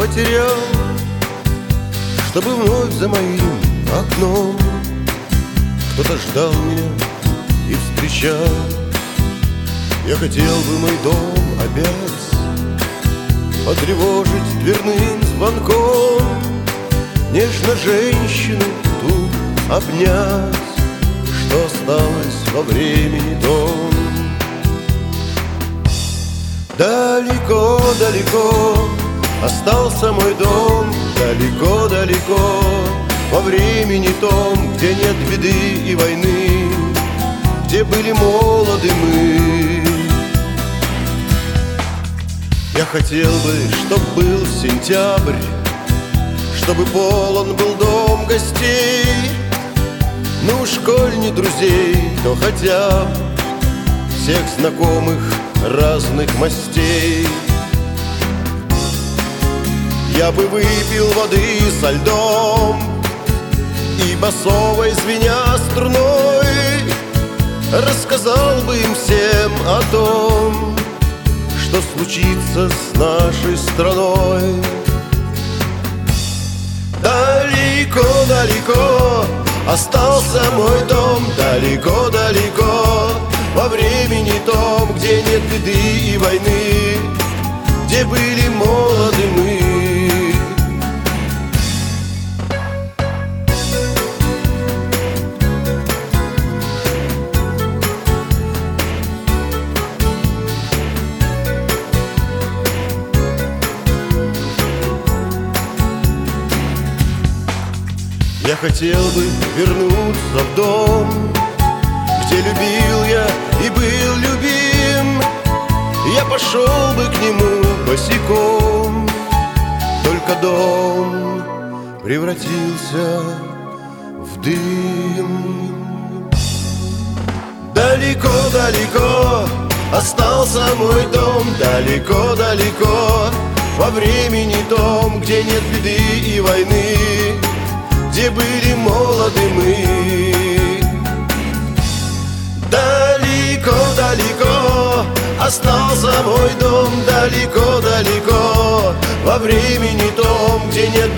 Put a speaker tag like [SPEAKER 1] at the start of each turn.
[SPEAKER 1] потерял, чтобы вновь за моим окном кто-то ждал меня и встречал. Я хотел бы мой дом опять потревожить дверным звонком, нежно женщину ту обнять, что осталось во времени том. Далеко-далеко остался мой дом, далеко-далеко во времени том, где нет беды и войны, где были молоды мы. Я хотел бы, чтоб был сентябрь, чтобы полон был дом гостей, ну уж коль не друзей, то хотя бы всех знакомых разных мастей. Я бы выпил воды со льдом и басовой звеня струной рассказал бы им всем о том, что случится с нашей страной. Далеко-далеко остался мой дом, далеко-далеко во времени том, где нет беды и войны, где были молоды мы. Я хотел бы вернуться в дом, где любил я и был любим. Я пошел бы к нему босиком, только дом превратился в дым. Далеко-далеко остался мой дом, далеко-далеко во времени том, где нет беды и войны, где были молоды мы. Далеко-далеко остался мой дом, далеко-далеко во времени том, где нет